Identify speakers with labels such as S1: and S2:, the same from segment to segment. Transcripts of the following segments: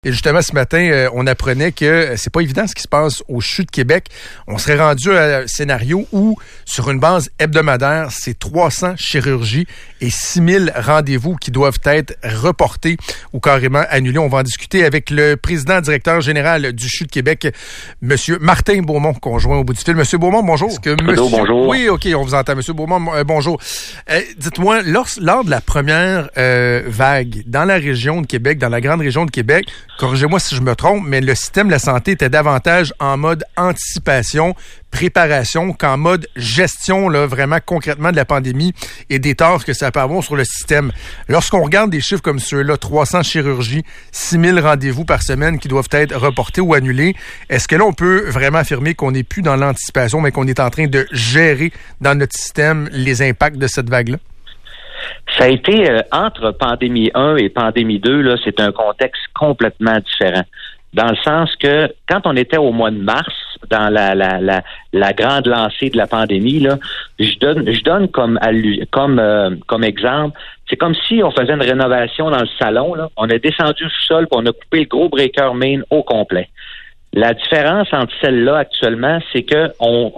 S1: Et justement, ce matin, on apprenait que c'est pas évident ce qui se passe au CHU de Québec. On serait rendu à un scénario où, sur une base hebdomadaire, c'est 300 chirurgies et 6000 rendez-vous qui doivent être reportés ou carrément annulés. On va en discuter avec le président directeur général du CHU de Québec, Monsieur Martin Beaumont, conjoint au bout du fil. Monsieur Beaumont, bonjour.
S2: Bonjour.
S1: Oui, OK, on vous entend. Monsieur Beaumont, bonjour. Dites-moi, lors de la première vague dans la région de Québec, dans la grande région de Québec, corrigez-moi si je me trompe, mais le système de la santé était davantage en mode anticipation, préparation, qu'en mode gestion, là, vraiment concrètement de la pandémie et des torts que ça peut avoir sur le système. Lorsqu'on regarde des chiffres comme ceux-là, 300 chirurgies, 6000 rendez-vous par semaine qui doivent être reportés ou annulés, est-ce que là, on peut vraiment affirmer qu'on n'est plus dans l'anticipation, mais qu'on est en train de gérer dans notre système les impacts de cette vague-là?
S2: Ça a été, entre pandémie 1 et pandémie 2, là, c'est un contexte complètement différent. Dans le sens que, quand on était au mois de mars, dans la grande lancée de la pandémie, là, je donne comme exemple, c'est comme si on faisait une rénovation dans le salon, là, on a descendu le sous-sol, puis on a coupé le gros breaker main au complet. La différence entre celle-là actuellement, c'est que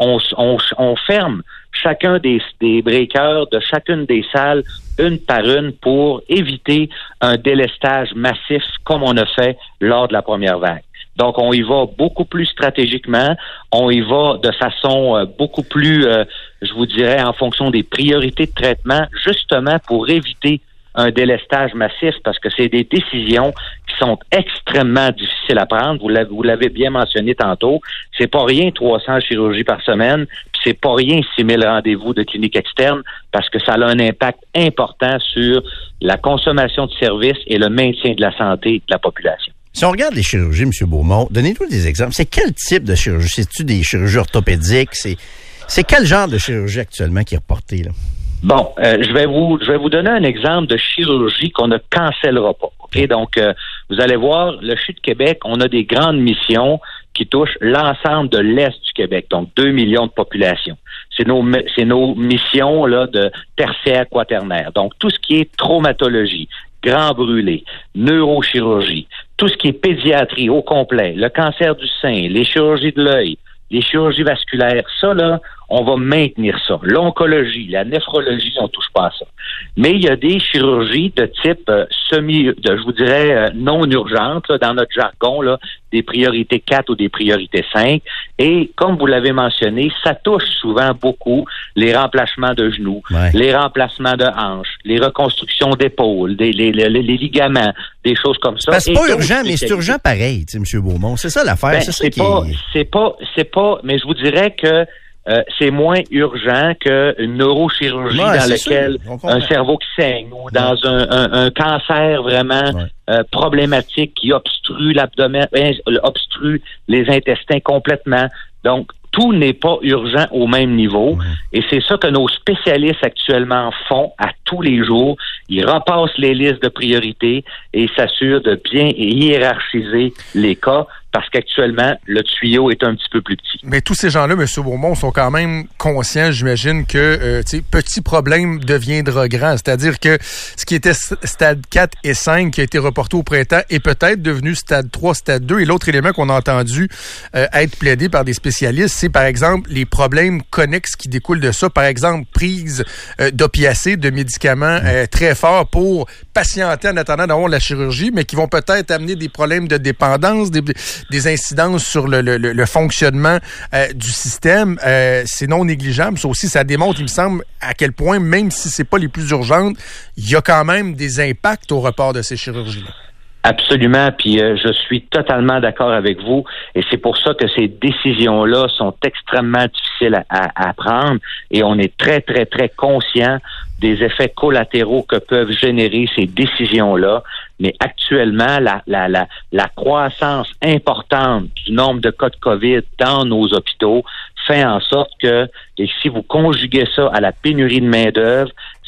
S2: on ferme chacun des breakers de chacune des salles une par une pour éviter un délestage massif comme on a fait lors de la première vague. Donc, on y va beaucoup plus stratégiquement, on y va de façon beaucoup plus, je vous dirais, en fonction des priorités de traitement, justement pour éviter un délestage massif, parce que c'est des décisions qui sont extrêmement difficiles à prendre. Vous l'avez bien mentionné tantôt. C'est pas rien 300 chirurgies par semaine, puis c'est pas rien 6000 rendez-vous de clinique externe, parce que ça a un impact important sur la consommation de services et le maintien de la santé de la population.
S3: Si on regarde les chirurgies, M. Beaumont, donnez-nous des exemples. C'est quel type de chirurgie? C'est-tu des chirurgies orthopédiques? C'est quel genre de chirurgie actuellement qui est reporté, là?
S2: Bon, je vais vous donner un exemple de chirurgie qu'on ne cancellera pas. Ok, donc vous allez voir, le CHU de Québec, on a des grandes missions qui touchent l'ensemble de l'Est du Québec, donc 2 millions de population. C'est nos missions là de tertiaire, quaternaire. Donc tout ce qui est traumatologie, grand brûlé, neurochirurgie, tout ce qui est pédiatrie au complet, le cancer du sein, les chirurgies de l'œil, les chirurgies vasculaires, ça là, on va maintenir ça. L'oncologie, la néphrologie, on touche pas à ça. Mais il y a des chirurgies de type je vous dirais, non urgentes, là, dans notre jargon, là, des priorités 4 ou des priorités 5. Et comme vous l'avez mentionné, ça touche souvent beaucoup les remplacements de genoux, les remplacements de hanches, les reconstructions d'épaules, les ligaments, des choses comme ça.
S3: C'est pas urgent, mais c'est urgent pareil, M. Beaumont. C'est ça l'affaire.
S2: C'est pas, mais je vous dirais que c'est moins urgent qu'une neurochirurgie dans laquelle un cerveau qui saigne ou dans un cancer vraiment problématique qui obstrue l'abdomen, obstrue les intestins complètement. Donc, tout n'est pas urgent au même niveau. Et c'est ça que nos spécialistes actuellement font à tous les jours. Ils repassent les listes de priorités et s'assurent de bien hiérarchiser les cas parce qu'actuellement, le tuyau est un petit peu plus petit.
S1: Mais tous ces gens-là, M. Beaumont, sont quand même conscients, j'imagine, que petit problème deviendra grand. C'est-à-dire que ce qui était stade 4 et 5 qui a été reporté au printemps est peut-être devenu stade 3, stade 2. Et l'autre élément qu'on a entendu être plaidé par des spécialistes, c'est par exemple les problèmes connexes qui découlent de ça. Par exemple, prise d'opiacés, de médicaments très forts pour patienter en attendant d'avoir la chirurgie, mais qui vont peut-être amener des problèmes de dépendance, des incidences sur le fonctionnement du système. C'est non négligeable. Ça aussi, ça démontre, il me semble, à quel point, même si c'est pas les plus urgentes, il y a quand même des impacts au report de ces chirurgies-là.
S2: Absolument, puis je suis totalement d'accord avec vous, et c'est pour ça que ces décisions-là sont extrêmement difficiles à prendre, et on est très, très, très conscient des effets collatéraux que peuvent générer ces décisions-là. Mais actuellement, la croissance importante du nombre de cas de COVID dans nos hôpitaux fait en sorte que, et si vous conjuguez ça à la pénurie de main-d'œuvre,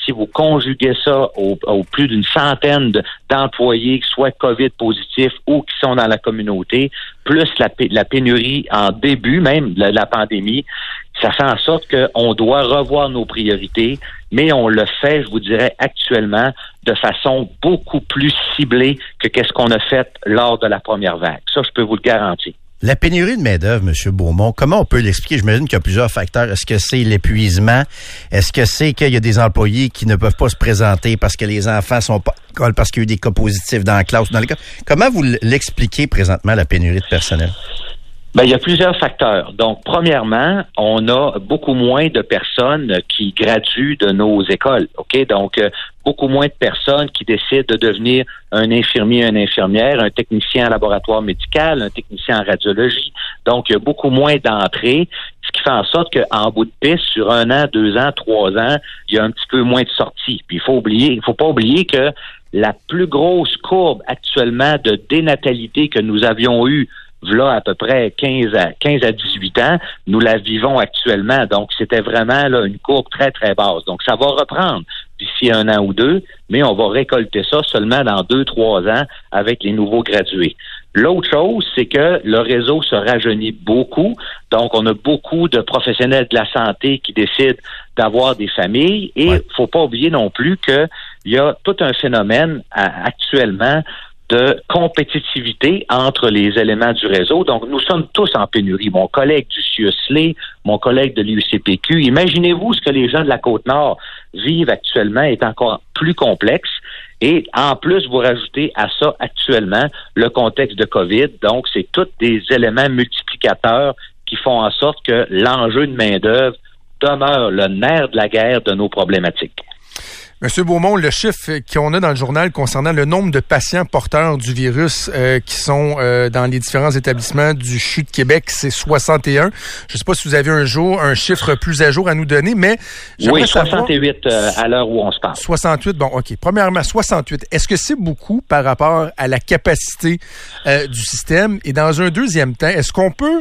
S2: si vous conjuguez ça aux plus d'une centaine d'employés qui soient COVID positifs ou qui sont dans la communauté, plus la pénurie en début même de la pandémie, ça fait en sorte qu'on doit revoir nos priorités, mais on le fait, je vous dirais, actuellement de façon beaucoup plus ciblée que qu'est-ce qu'on a fait lors de la première vague. Ça, je peux vous le garantir.
S3: La pénurie de main-d'œuvre, M. Beaumont, comment on peut l'expliquer? J'imagine qu'il y a plusieurs facteurs. Est-ce que c'est l'épuisement? Est-ce que c'est qu'il y a des employés qui ne peuvent pas se présenter parce que les enfants sont pas à l'école, parce qu'il y a eu des cas positifs dans la classe ou dans l'école? Comment vous l'expliquez présentement, la pénurie de personnel?
S2: Ben, il y a plusieurs facteurs. Donc, premièrement, on a beaucoup moins de personnes qui graduent de nos écoles. OK? Donc, beaucoup moins de personnes qui décident de devenir un infirmier, une infirmière, un technicien en laboratoire médical, un technicien en radiologie. Donc, il y a beaucoup moins d'entrées, ce qui fait en sorte qu'en bout de piste, sur 1 an, 2 ans, 3 ans, il y a un petit peu moins de sorties. Puis, il faut pas oublier que la plus grosse courbe actuellement de dénatalité que nous avions eue là, à peu près 15 à 18 ans, nous la vivons actuellement. Donc, c'était vraiment là une courbe très, très basse. Donc, ça va reprendre d'ici 1 an ou 2, mais on va récolter ça seulement dans 2-3 ans avec les nouveaux gradués. L'autre chose, c'est que le réseau se rajeunit beaucoup. Donc, on a beaucoup de professionnels de la santé qui décident d'avoir des familles. Et faut pas oublier non plus qu'il y a tout un phénomène actuellement de compétitivité entre les éléments du réseau. Donc, nous sommes tous en pénurie. Mon collègue du CIUSLE, mon collègue de l'UCPQ, imaginez-vous ce que les gens de la Côte-Nord vivent actuellement est encore plus complexe. Et en plus, vous rajoutez à ça actuellement le contexte de COVID. Donc, c'est tous des éléments multiplicateurs qui font en sorte que l'enjeu de main-d'œuvre demeure le nerf de la guerre de nos problématiques.
S1: Monsieur Beaumont, le chiffre qu'on a dans le journal concernant le nombre de patients porteurs du virus qui sont dans les différents établissements du CHU de Québec, c'est 61. Je ne sais pas si vous avez un chiffre plus à jour à nous donner, mais...
S2: Oui, 68 à l'heure où on se parle.
S1: 68, bon, OK. Premièrement, 68. Est-ce que c'est beaucoup par rapport à la capacité du système? Et dans un deuxième temps, est-ce qu'on peut...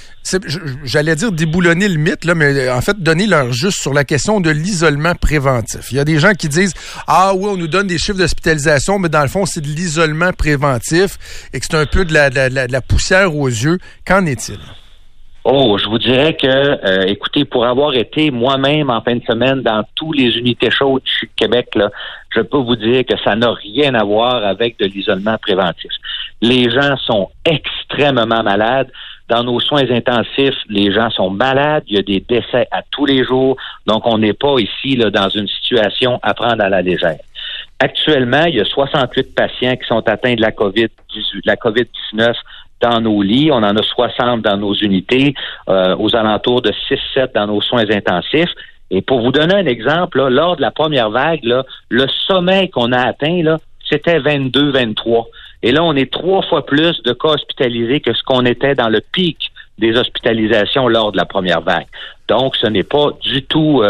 S1: j'allais dire déboulonner le mythe, là, mais en fait, donner leur juste sur la question de l'isolement préventif. Il y a des gens qui disent « Ah oui, on nous donne des chiffres d'hospitalisation, mais dans le fond, c'est de l'isolement préventif et que c'est un peu de la poussière aux yeux. » Qu'en est-il?
S2: Oh, je vous dirais que, écoutez, pour avoir été moi-même en fin de semaine dans tous les unités chaudes du Québec, là, je peux vous dire que ça n'a rien à voir avec de l'isolement préventif. Les gens sont extrêmement malades. Dans nos soins intensifs, les gens sont malades. Il y a des décès à tous les jours. Donc, on n'est pas ici là, dans une situation à prendre à la légère. Actuellement, il y a 68 patients qui sont atteints de la COVID-19 dans nos lits. On en a 60 dans nos unités, aux alentours de 6-7 dans nos soins intensifs. Et pour vous donner un exemple, là, lors de la première vague, là, le sommet qu'on a atteint, là, c'était 22-23. Et là, on est 3 fois plus de cas hospitalisés que ce qu'on était dans le pic des hospitalisations lors de la première vague. Donc, ce n'est pas du tout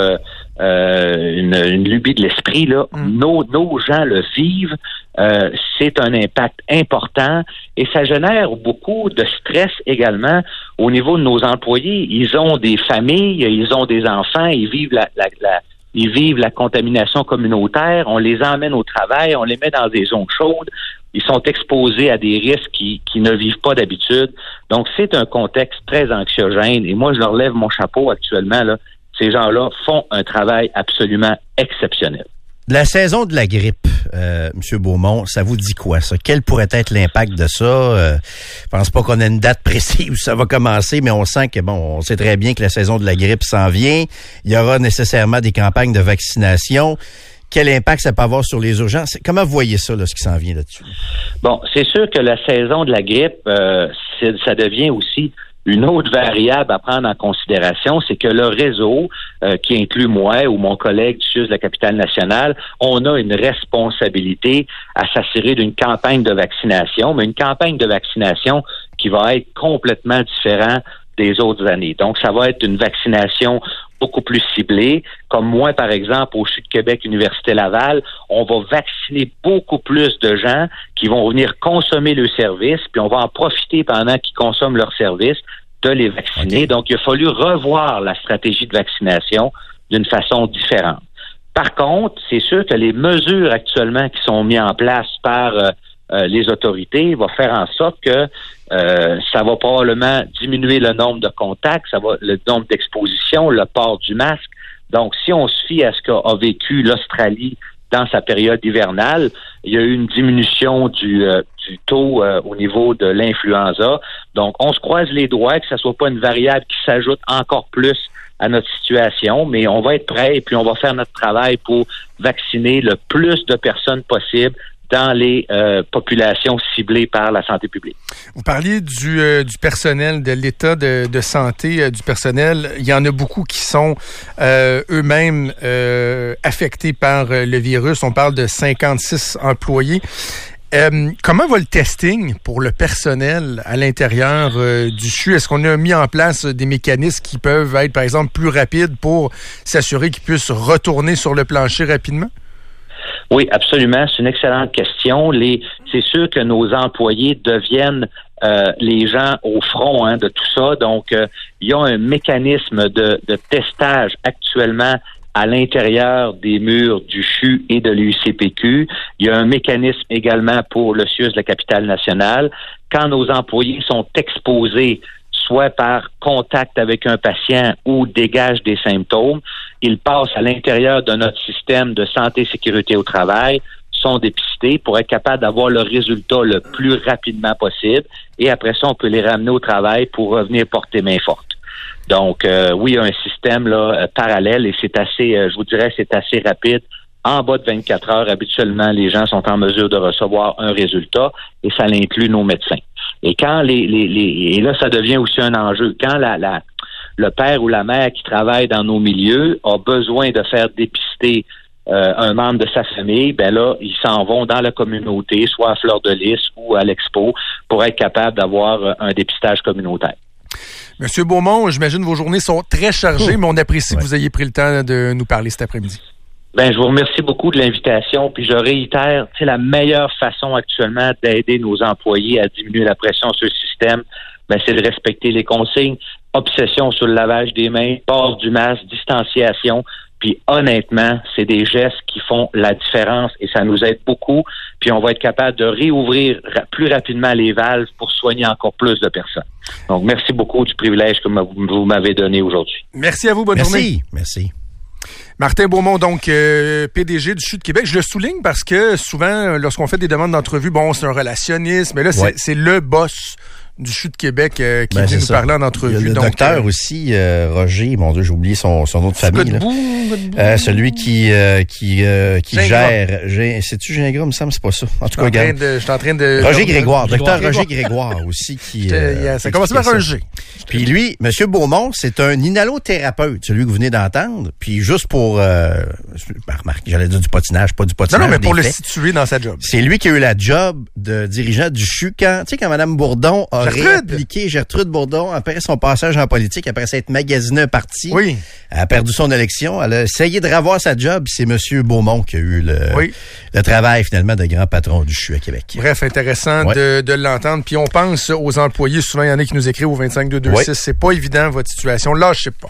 S2: une lubie de l'esprit, là. Nos gens le vivent. C'est un impact important et ça génère beaucoup de stress également au niveau de nos employés. Ils ont des familles, ils ont des enfants, ils vivent la contamination communautaire, on les emmène au travail, on les met dans des zones chaudes, ils sont exposés à des risques qui ne vivent pas d'habitude. Donc, c'est un contexte très anxiogène et moi, je leur lève mon chapeau actuellement, là. Ces gens-là font un travail absolument exceptionnel.
S3: La saison de la grippe, M. Beaumont, ça vous dit quoi, ça? Quel pourrait être l'impact de ça? Je pense pas qu'on ait une date précise où ça va commencer, mais on sent que, on sait très bien que la saison de la grippe s'en vient. Il y aura nécessairement des campagnes de vaccination. Quel impact ça peut avoir sur les urgences? Comment vous voyez ça, là, ce qui s'en vient là-dessus?
S2: Bon, c'est sûr que la saison de la grippe, ça devient aussi une autre variable à prendre en considération, c'est que le réseau, qui inclut moi ou mon collègue du CIUS de la capitale nationale, on a une responsabilité à s'assurer d'une campagne de vaccination, mais une campagne de vaccination qui va être complètement différente des autres années. Donc, ça va être une vaccination beaucoup plus ciblée. Comme moi, par exemple, au CHU de Québec, Université Laval, on va vacciner beaucoup plus de gens qui vont venir consommer le service, puis on va en profiter pendant qu'ils consomment leur service de les vacciner. Okay. Donc, il a fallu revoir la stratégie de vaccination d'une façon différente. Par contre, c'est sûr que les mesures actuellement qui sont mises en place par les autorités vont faire en sorte que ça va probablement diminuer le nombre de contacts, le nombre d'expositions, le port du masque. Donc, si on se fie à ce qu'a vécu l'Australie dans sa période hivernale, il y a eu une diminution du taux au niveau de l'influenza. Donc, on se croise les doigts que ça soit pas une variable qui s'ajoute encore plus à notre situation, mais on va être prêt et puis on va faire notre travail pour vacciner le plus de personnes possible dans les populations ciblées par la santé publique.
S1: Vous parliez du personnel, de l'état de santé du personnel. Il y en a beaucoup qui sont eux-mêmes affectés par le virus. On parle de 56 employés. Comment va le testing pour le personnel à l'intérieur du CHU? Est-ce qu'on a mis en place des mécanismes qui peuvent être, par exemple, plus rapides pour s'assurer qu'ils puissent retourner sur le plancher rapidement?
S2: Oui, absolument. C'est une excellente question. C'est sûr que nos employés deviennent les gens au front de tout ça. Donc, il y a un mécanisme de testage actuellement à l'intérieur des murs du CHU et de l'UCPQ. Il y a un mécanisme également pour le CIUS de la capitale nationale. Quand nos employés sont exposés soit par contact avec un patient ou dégagent des symptômes, ils passent à l'intérieur de notre système de santé et sécurité au travail, sont dépistés pour être capables d'avoir le résultat le plus rapidement possible et après ça, on peut les ramener au travail pour revenir porter main forte. Donc, oui, il y a un système là parallèle et c'est assez, je vous dirais, c'est assez rapide. En bas de 24 heures, habituellement, les gens sont en mesure de recevoir un résultat et ça inclut nos médecins. Et quand et là, ça devient aussi un enjeu. Quand le père ou la mère qui travaille dans nos milieux a besoin de faire dépister un membre de sa famille, ben là, ils s'en vont dans la communauté, soit à Fleur de Lys ou à l'Expo, pour être capable d'avoir un dépistage communautaire.
S1: Monsieur Beaumont, j'imagine vos journées sont très chargées, mais on apprécie que vous ayez pris le temps de nous parler cet après-midi.
S2: Ben, je vous remercie beaucoup de l'invitation, puis je réitère, c'est la meilleure façon actuellement d'aider nos employés à diminuer la pression sur le système, ben, c'est de respecter les consignes, obsession sur le lavage des mains, port du masque, distanciation, puis honnêtement, c'est des gestes qui font la différence et ça nous aide beaucoup, puis on va être capable de réouvrir plus rapidement les valves pour soigner encore plus de personnes. Donc, merci beaucoup du privilège que vous m'avez donné aujourd'hui.
S1: Merci à vous, bonne journée.
S3: Merci.
S1: Martin Beaumont, donc PDG du CHU de Québec. Je le souligne parce que souvent, lorsqu'on fait des demandes d'entrevue, bon, c'est un relationniste, mais là, c'est le boss du CHU de Québec qui vient nous parler en entrevue.
S3: Il y a le docteur aussi, Roger, mon Dieu, j'ai oublié son nom de famille. Celui qui gère. C'est-tu Gingras, il me semble, c'est pas ça. En tout cas,
S1: je suis en train de...
S3: Roger Grégoire, docteur Roger Grégoire aussi.
S1: Ça commence par un G.
S3: Puis lui, M. Beaumont, c'est un inhalothérapeute, celui que vous venez d'entendre. Puis juste pour... remarque, j'allais dire du patinage, pas du patinage.
S1: Non, mais pour le situer dans sa job.
S3: C'est lui qui a eu la job de dirigeant du CHU quand Mme Bourdon a réappliqué, Gertrude Bourdon, après son passage en politique, après s'être magasiné un parti.
S1: Oui.
S3: Elle a perdu son élection. Elle a essayé de revoir sa job. C'est M. Beaumont qui a eu le travail, finalement, de grand patron du CHU à Québec.
S1: Bref, intéressant de l'entendre. Puis on pense aux employés. Souvent, il y en a qui nous écrivent au 25226. C'est pas évident, votre situation. Lâchez pas.